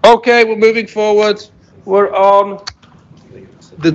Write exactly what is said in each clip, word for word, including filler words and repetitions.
Okay, we're moving forward. We're on the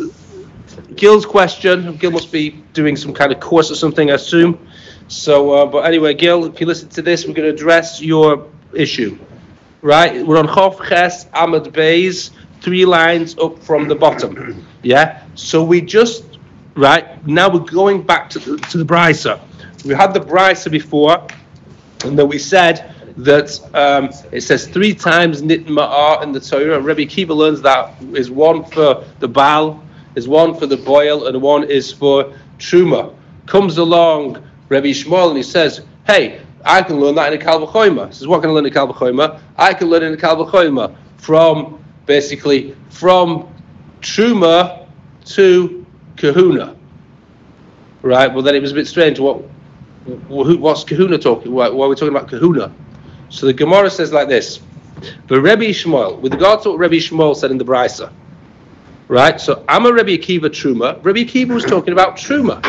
t- Gil's question. Gil must be doing some kind of course or something, I assume. So, uh, but anyway, Gil, if you listen to this, we're going to address your issue. Right? We're on Chof Ches Amud Beis, three lines up from the bottom. Yeah? So we just, right, now we're going back to the, to the Brisa. We had the Brisa before, and then we said that um, it says three times Nit Ma'ar in the Torah. Rabbi Akiva learns that is one for the Baal, is one for the boil, and one is for Truma. Comes along Rabbi Shmuel and he says, hey, I can learn that in a Kal V'chomer. He says, what can I learn in a Kal V'chomer? I can learn in a Kal V'chomer from, basically, from Truma to Kahuna. Right? Well, then it was a bit strange. What, what's Kahuna talking? Why, why are we talking about Kahuna? So the Gemara says like this: the Rebbe Shmuel, with regard to what Rebbe Shmuel said in the Brisa, right? So I'm a Rebbe Akiva Truma. Rebbe Akiva was talking about Truma,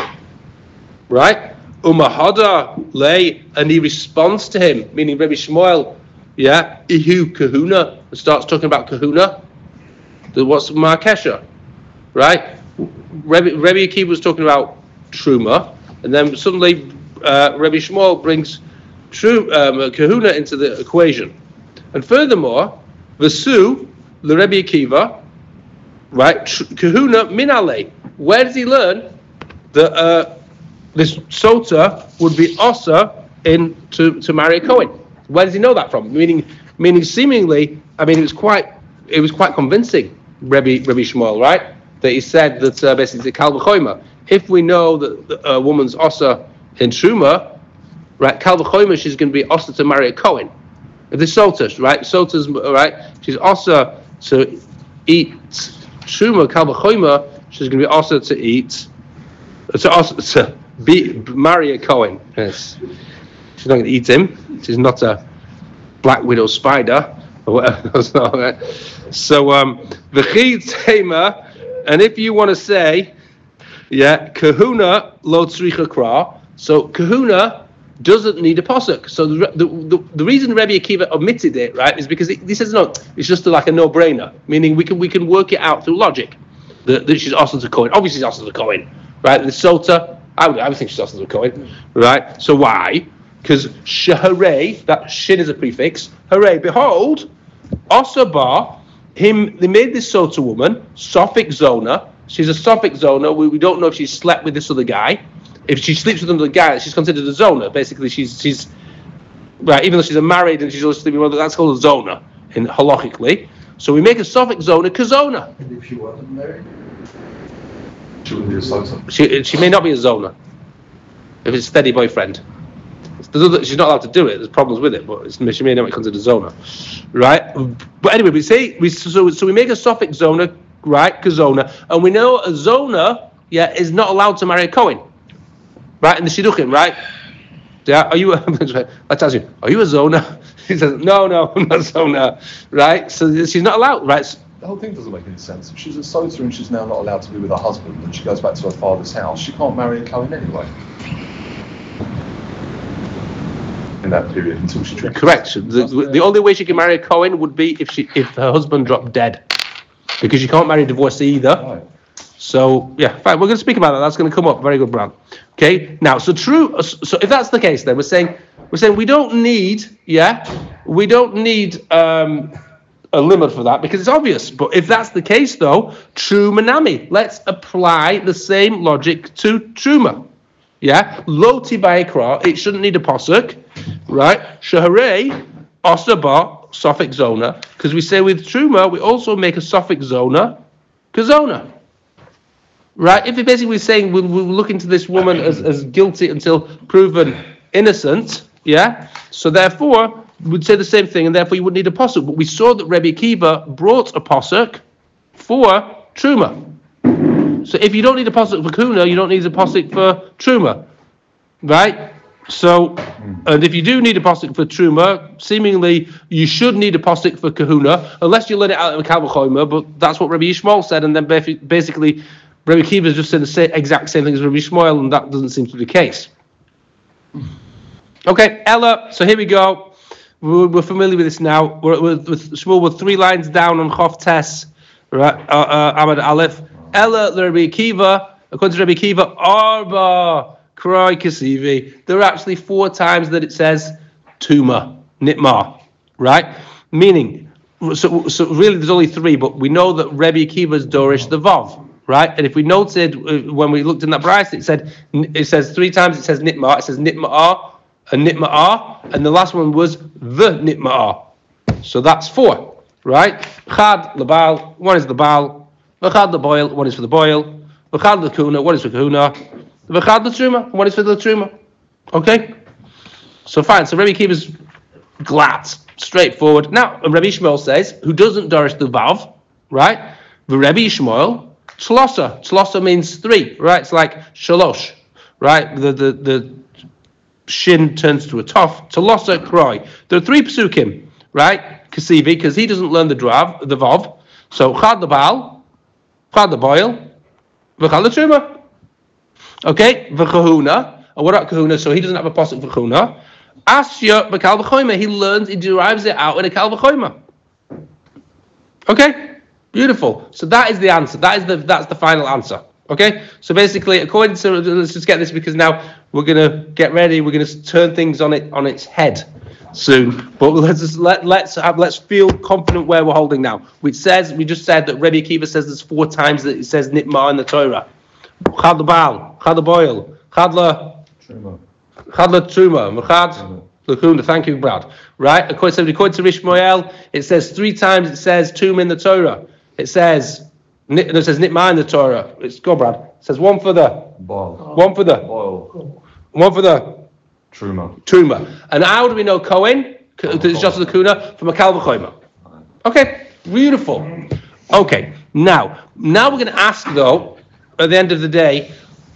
right? Umahada lay, and he responds to him, meaning Rebbe Shmuel, yeah, Ihu Kahuna, and starts talking about Kahuna. What's Markesha, right? Rebbe, Rebbe Akiva was talking about Truma, and then suddenly uh, Rebbe Shmuel brings True um, Kahuna into the equation, and furthermore, Vasu the Rebbe Akiva, right? Tr- Kahuna Minale. Where does he learn that uh, this sota would be osa in to, to marry a Kohen? Where does he know that from? Meaning, meaning seemingly, I mean, it was quite it was quite convincing, Rebbe Rebbe Shmuel, right? That he said that uh, basically Kal V'chomer. If we know that a woman's osa in Truma, right, Kal V'chomer, she's going to be osa to marry a Kohen. If this Sota's, right, Sota's, right, she's osa to eat Truma, Kal V'chomer, she's going to be osa to eat, to, osa, to be, marry a Kohen. Yes. She's not going to eat him. She's not a black widow spider, or whatever. So, um, V'chi Tema, and if you want to say, yeah, Kahuna lo tzricha kra, so Kahuna doesn't need a posuk. So the, the the the reason Rebbe Akiva omitted it, right, is because he says no, it's just like a no-brainer. Meaning we can we can work it out through logic that, that she's also to Kohen. Obviously, she's also to Kohen, right? The Sota, I would I would think she's also to Kohen, right? So why? Because shaharei, that shin is a prefix. Hooray! Behold, Osaba, him. They made this Sota woman Sophic Zona. She's a Sophic Zona. We, we don't know if she slept with this other guy. If she sleeps with another guy, she's considered a zona. Basically, she's she's right. Even though she's a married and she's always sleeping with, that's called a zona in halachically. So we make a suffix zona kazona. And if she wasn't married, she wouldn't be a zona. She she may not be a zona if it's a steady boyfriend. Other, she's not allowed to do it. There's problems with it, but it's, she may not be considered a zona, right? But anyway, we say we so so we make a suffix zona, right? Kazona, and we know a zona, yeah, is not allowed to marry a Kohen. Right, in the Shidduchim, right? Yeah, are you, let's ask you, are you a zona? He says, no, no, I'm not a zona. Right? So she's not allowed, right? The whole thing doesn't make any sense. If she's a sota and she's now not allowed to be with her husband and she goes back to her father's house, she can't marry a Kohen anyway. In that period, until she drinks. Correct. The, the, the only way she can marry a Kohen would be if she if her husband dropped dead. Because she can't marry a divorcee either. Right. So, yeah, fine. We're going to speak about that. That's going to come up. Very good, Brown. Okay. Now, so true. So, if that's the case, then we're saying we're saying we don't need, yeah, we don't need um, a limit for that because it's obvious. But if that's the case, though, true manami. Let's apply the same logic to truma. Yeah, lo tibayikra. It shouldn't need a posuk, right? Shaharei osaba suffix zona. Because we say with truma, we also make a suffix zona kazona. Right, if you're basically saying we'll, we'll look into this woman as, as guilty until proven innocent, yeah, so therefore we'd say the same thing, and therefore you wouldn't need a posuk. But we saw that Rebbe Akiva brought a posuk for truma. So if you don't need a posuk for kuna, you don't need a posuk for truma, right? So, and if you do need a posuk for truma, seemingly you should need a posuk for kahuna, unless you let it out of a Kal V'chomer. But that's what Rabbi Yishmael said, and then basically. Rabbi Akiva is just saying the same, exact same thing as Rabbi Shmuel, and that doesn't seem to be the case. Okay, Ella. So here we go. We're, we're familiar with this now. We're, we're, with Shmuel, we're three lines down on Chof Tes, right? Uh, uh, Amad Aleph. Ella Rabbi Akiva, according to Rabbi Akiva, Arba Kroi Kasivi. There are actually four times that it says Tuma, Nitmar, right? Meaning, so, so really there's only three, but we know that Rabbi Akiva's Dorish the Vav, right? And if we noted uh, when we looked in that Bryce, it said it says three times it says Nitmar, it says Nitmar and Nitmar, and the last one was the Nitmar. So that's four, right? Chad Labal, one is the Baal, V'chad the boil, one is for the boil, V'chad the Kuna, one is for Kahuna, V'chad the Truma, one is for the Truma. Okay? So fine, so Rabbi Akiva's glatt, straightforward. Now, Rabbi Shmuel says, who doesn't Dorish the Vav, right? The Rabbi Shmuel, Tzlosa. Tzlosa means three, right? It's like Shalosh, right? The the the shin turns to a tof. Tzlosa Kroi. There are three psukim, right? Kasivi, because he doesn't learn the drav, the Vav. So Chad the Baal, Chad the boil, V'chad the Truma. Okay? V'chahuna. And what about Kahuna? So he doesn't have a posuk for Kahuna. Asya b'kal v'choyma. He learns, he derives it out in a kal v'choyma. Okay? Beautiful. So that is the answer. That is the that's the final answer. Okay? So basically, according to, let's just get this because now we're gonna get ready. We're gonna turn things on it on its head soon. But let's just let let's have let's feel confident where we're holding now. Which says we just said that Rabbi Akiva says there's four times that it says Nitmar in the Torah. Chad the Baal, Chad the boil, Chad the Truma. Chad the Truma, Chad the Kuna. Thank you, Brad. Right? According to, according to Rishmoel, it says three times it says Tum in the Torah. It says no, it says Nitmar in the Torah. It's go, Brad. It says one for the boil, one for the boil, one for the Truma. Truma. And how do we know Cohen? It's just the Kuna from a kal v'choyma. Okay, beautiful. Okay, now now we're going to ask though. At the end of the day,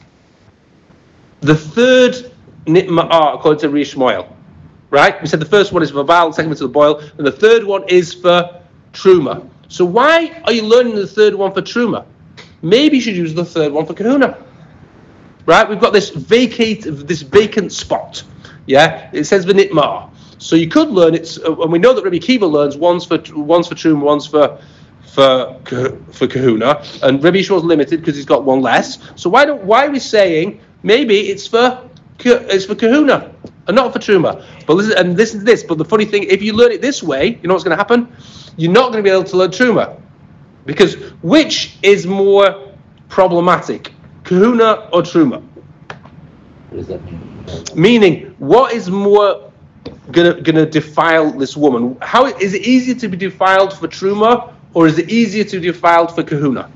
the third Nitma'ah according to Rishmoel, right? We said the first one is for Baal, the second one is for the boil, and the third one is for Truma. So why are you learning the third one for Truma? Maybe you should use the third one for Kahuna. Right? We've got this vacate, this vacant spot. Yeah? It says V'nitmar. So you could learn it, and we know that Rabbi Akiva learns one's for one's for Truma, one's for for for Kahuna, and Rabbi Yisrael's limited because he's got one less. So why don't why are we saying maybe it's for it's for Kahuna and not for Truma? But listen, and listen to this. But the funny thing, if you learn it this way, you know what's going to happen? You're not going to be able to learn Truma, because which is more problematic, Kahuna or Truma? What does that mean? Meaning, what is more gonna gonna defile this woman? How is it easier to be defiled for Truma? Or is it easier to be defiled for Kahuna?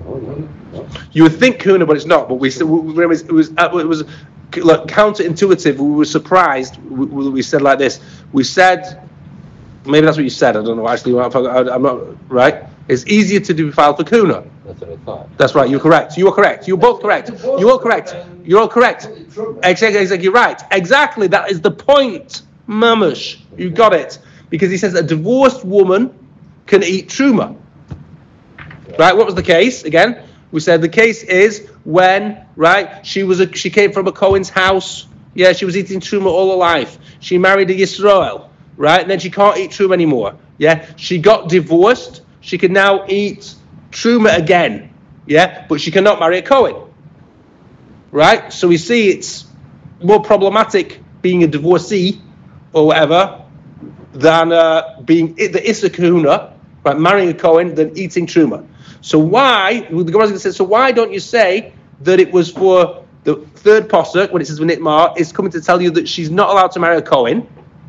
You would think Kahuna, but it's not. But we said it was it was, it was like counterintuitive. We were surprised. We, we said like this. We said maybe that's what you said. I don't know. Actually, I'm not right. It's easier to defile for Kahuna. That's what I thought. That's right. You're correct. You are correct. You're both correct. You're all correct. You're all correct. Exactly. Exactly. You're right. Exactly. That is the point, Mamush. You got it. Because he says a divorced woman can eat truma. Right? What was the case? Again, we said the case is when, right, she was a, she came from a Cohen's house. Yeah, she was eating truma all her life. She married a Yisrael, right? And then she can't eat truma anymore. Yeah, she got divorced. She can now eat truma again. Yeah, but she cannot marry a Cohen. Right? So we see it's more problematic being a divorcee or whatever than uh, being the Issa Kahuna, right, marrying a Cohen, than eating truma. So why, the Gemara says, so why don't you say that it was for the third posuk, when it says V'nitmar, is coming to tell you that she's not allowed to marry a Cohen?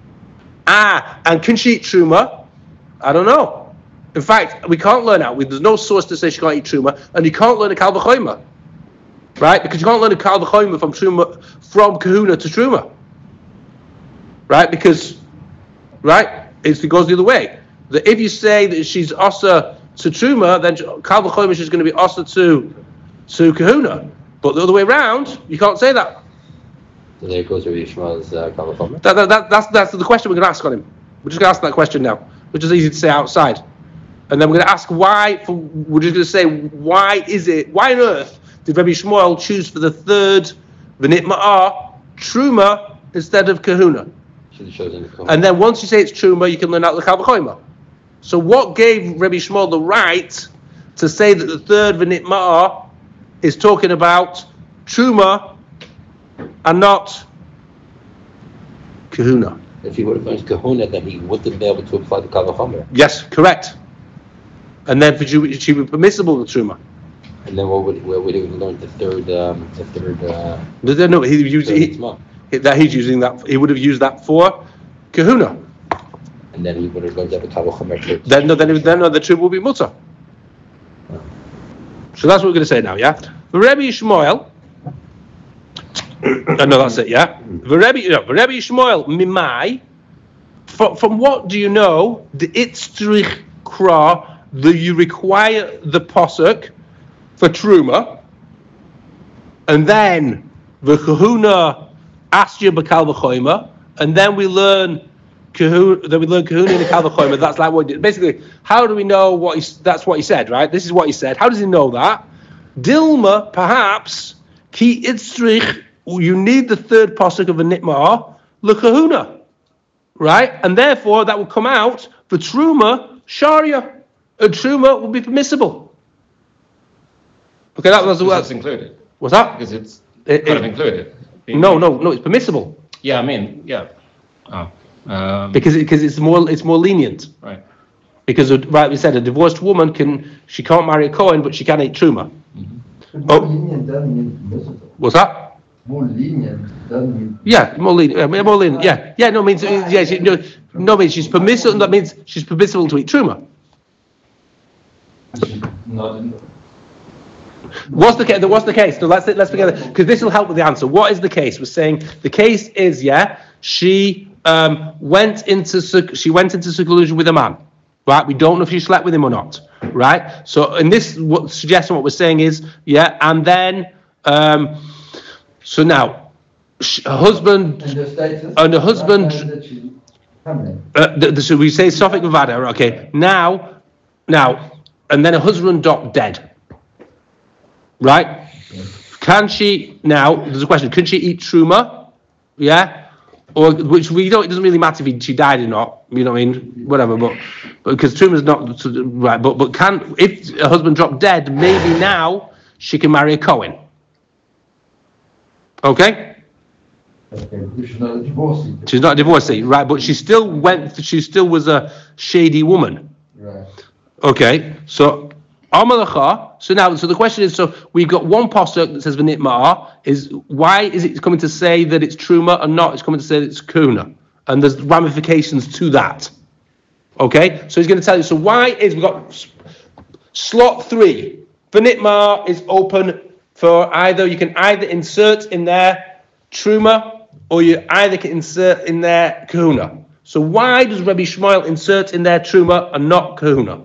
Ah, and can she eat truma? I don't know. In fact, we can't learn out. There's no source to say she can't eat truma, and you can't learn a kal v'choyma, right? Because you can't learn a kal v'choyma from truma, from kahuna to truma, right? Because, right, it's, it goes the other way. That if you say that she's asa to truma, then kal v'choyma she's going to be asa to to kahuna. But the other way around, you can't say that. So there goes Rabbi Yishmael's uh, kal v'choyma. That, that, that, that's that's the question we're going to ask on him. We're just going to ask that question now, which is easy to say outside. And then we're going to ask why, for, we're just going to say, why is it, why on earth did Rabbi Shmuel choose for the third V'nitma'ah Truma instead of Kahuna? She shows in the Kohen. And then once you say it's truma, you can learn out the Kal V'chomer. So what gave Rabbi Shmuel the right to say that the third v'nitma'ah is talking about truma and not kahuna? If he would have learned kahuna, then he wouldn't be able to apply the Kal V'chomer. Yes, correct. And then she would be permissible with truma. And then what would where would he have learned the third um, the third? Uh, no, no, no, he used he, he, that he's using that. He would have used that for kahuna. And then he would have learned that the Kal V'chomer. Then no, then then no, the truma will be mutter. Oh. So that's what we're going to say now, yeah. The Rebbe Yishmael. No, that's it, yeah. The Rebbe, no, the Rebbe Yishmael mimai. From, from what do you know? The itzrich kra. The you require the posuk for truma, and then the kahuna asked you b'kal v'chomer, and then we learn kahuna. Then we learn kahuna in the kal v'chomer. That's like what he did. Basically, how do we know what he? That's what he said, right? This is what he said. How does he know that? Dilma, perhaps ki itzrich. You need the third posuk of a nitmah l'kahuna, right? And therefore, that will come out for truma sharia. A truma will be permissible. Okay, that was the word. It's included. What's that? Because it's It- kind it- of included. No, no, no. It's permissible Yeah, I mean, yeah. Oh, um, because it, because it's more it's more lenient. right. Because right, we said a divorced woman can she can't marry a Kohen, but she can eat truma. More lenient doesn't mean permissible. What's that? More lenient doesn't mean. Yeah, more lenient. uh, More lenient. Yeah, yeah. No, means uh, yeah. She, no, no, means she's permissible. That means she's permissible to eat truma. Not in. What's the case? What's the case? No, let's let's forget it because this will help with the answer. What is the case? We're saying the case is yeah. She um, went into sec- she went into seclusion with a man, right? We don't know if she slept with him or not, right? So in this what suggesting what we're saying is yeah, and then um, so now sh- her husband And the status. and the husband. That she feminine. Uh, the, the, so we say Sophic Vavada, okay. Now, now, and then her husband dropped dead. Right? Can she, now, there's a question, can she eat truma? Yeah? Or, which we don't, it doesn't really matter if she died or not, you know what I mean? Whatever, but, but because truma's not, right, but, but can, if her husband dropped dead, maybe now she can marry a Cohen. Okay? Okay, she's not a divorcee. She's not a divorcee, right? But she still went. She still was a shady woman. Right. Okay, so Amalacha. So now, so the question is: so we've got one posuk that says v'nitma'ah. Is why is it coming to say that it's truma and not? It's coming to say that it's kuna, and there's ramifications to that. Okay, so he's going to tell you. So why is we've got s- slot three? V'nitma'ah is open for either you can either insert in there truma, or you either can insert in there kahuna. So why does Rabbi Shmuel insert in there truma and not kahuna?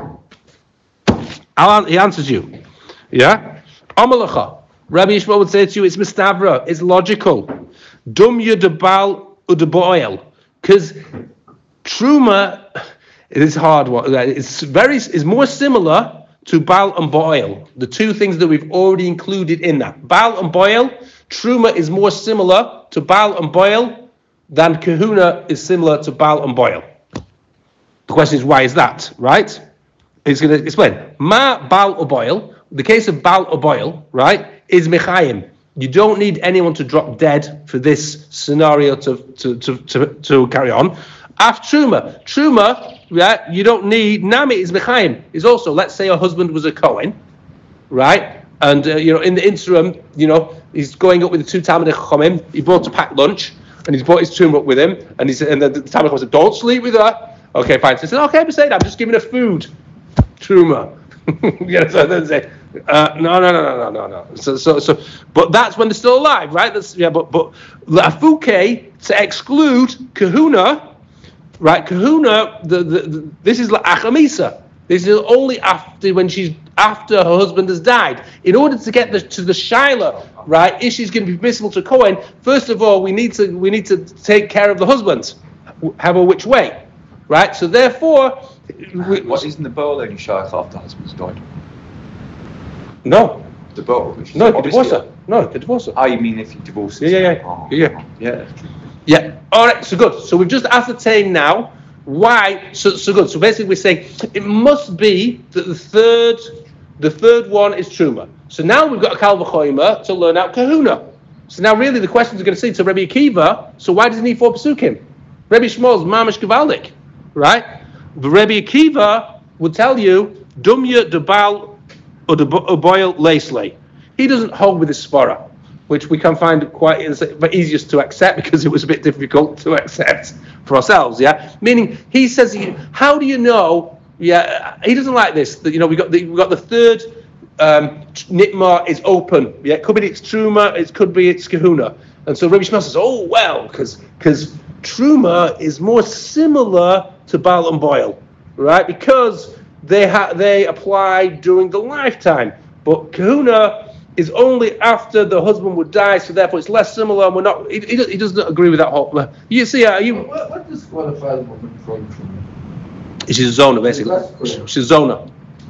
I'll, he answers you. Yeah? Amalacha. Rabbi Shmuel would say to you, it's mistavra, it's logical. Dum yudabal udaboil. Because truma is hard. It's very, it's more similar to bal and boil, the two things that we've already included in that. Bal and boil, truma is more similar to bal and boil than kahuna is similar to bal and boil. The question is, why is that, right? He's going to explain. Ma bal or boil, the case of bal or boil, right, is mechayim. You don't need anyone to drop dead for this scenario to, to, to, to, to carry on. Af truma. Truma, yeah, you don't need, nami is mechayim. Is also, let's say your husband was a Kohen, right? And, uh, you know, in the interim, you know, he's going up with the two Talmidei Chachamim. He brought a packed lunch, and he's brought his truma up with him. And he said, and the, the Talmidei Chacham said, don't sleep with her. Okay, fine. So he said, okay, I'm saying, I'm just giving her food. Truma. You know, so then say, uh, no, no, no, no, no, no, no. So, so, so, but that's when they're still alive, right? That's, yeah, but, but, Lafuke, to exclude kahuna, right? Kahuna, the, the, the this is like achamisa. This is only after when she's after her husband has died. In order to get the, to the shaila, right? If she's going to be permissible to Kohen, first of all, we need to we need to take care of the husband, however which way, right? So therefore, we, What isn't the bowl only shaykh after husband's died? no, The bowl. Which is no, you obviously- divorce her. No, you divorce her. Oh, you mean if you divorce? Yeah, yeah, yeah, Oh, yeah. yeah. That's true. Yeah, All right, so good. So we've just ascertained now why. So, so good. So basically, we're saying it must be that the third, the third one is truma. So now we've got a kal v'chomer to learn out kahuna. So now really the questions are going to say to Rabbi Akiva. So why does he need four pesukim? Rabbi Shmuel's mamish gavaldik, right? The Rabbi Akiva would tell you dumya debal or boil lacelay. He doesn't hold with his svara, which we can find quite easiest to accept because it was a bit difficult to accept for ourselves. Yeah, meaning he says, he, how do you know? Yeah, he doesn't like this. That you know we got the we got the third um, nitma is open. Yeah, it could be it's truma, it could be it's kahuna. And so Rabbi Shmuel says, oh well, because because truma is more similar to bal and boil, right? Because they ha- they apply during the lifetime, but kahuna is only after the husband would die, so therefore it's less similar. And we're not. He, he, he doesn't agree with that whole. You see, uh, you. What, what disqualifies a woman from from She's a zona, basically. She's a zona.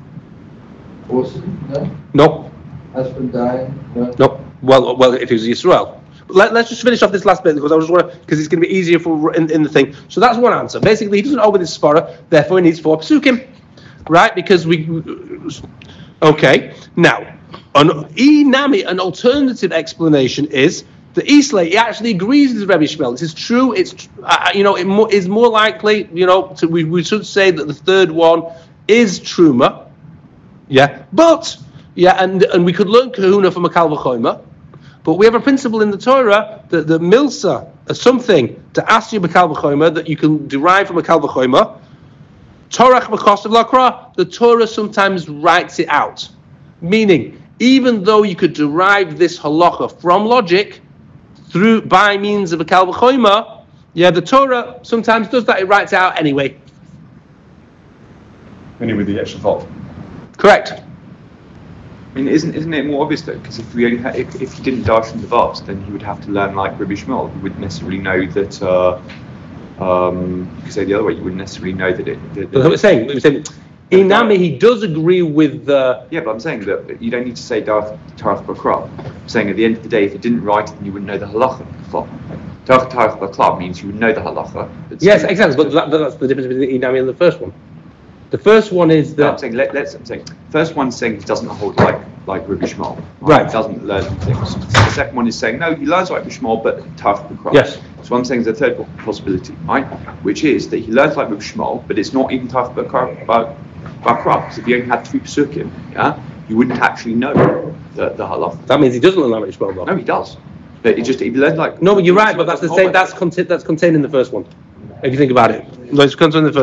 Awesome, no? No, Husband dying, no? no. Well, well, if it was Yisrael. Let, let's just finish off this last bit because I was just want because it's going to be easier for in, in the thing. So that's one answer. Basically, he doesn't hold with his svara, therefore he needs four psukim, right? Because we. Okay, now. An inami, an alternative explanation is the Islay. He actually agrees with Rabbi Shmuel. This is true. It's uh, you know it mo- is more likely. You know to, we we should say that the third one is truma. Yeah, but yeah, and and we could learn kahuna from a kal v'chomer, but we have a principle in the Torah that the milsa is something to ask you a kal v'chomer that you can derive from a kal v'chomer. Torah b'kosav lakra. The Torah sometimes writes it out, meaning. Even though you could derive this halacha from logic through by means of a kal v'chomer, yeah, the Torah sometimes does that. It writes out anyway. Meaning with the extra vav. Correct. I mean, isn't isn't it more obvious though? Because if we only had, if if he didn't dash from the vavs, then he would have to learn like Rabbi Shmuel. He wouldn't necessarily know that. Uh, um, you could say the other way. You wouldn't necessarily know that it. That, That's what we're saying. We're saying Inami, he does agree with the. Yeah, but I'm saying that you don't need to say Tarach B'Krab. I'm saying at the end of the day, if you didn't write it, then you wouldn't know the halacha. Tarach B'Krab means you would know the halacha. Yes, exactly. But that, that's the difference between the Inami and the first one. The first one is that. No, I'm saying let, let's. I'm saying first one's saying he doesn't hold like like Rabbi Shmuel. Right. He doesn't learn things. The second one is saying no, he learns like Rabbi Shmuel, but Tarach B'Krab. Yes. So I'm saying there's a third possibility, right? Which is that he learns like Rabbi Shmuel, but it's not even Tarach B'Krab. Because if you only had three pesukim, yeah, you wouldn't actually know the, the halach. That means he doesn't learn that much well, though. No, he does. But it just he learns like. No, but you're right. But that's the same. That's contained. That's contained in the first one. If you think about it, it's contained in the first.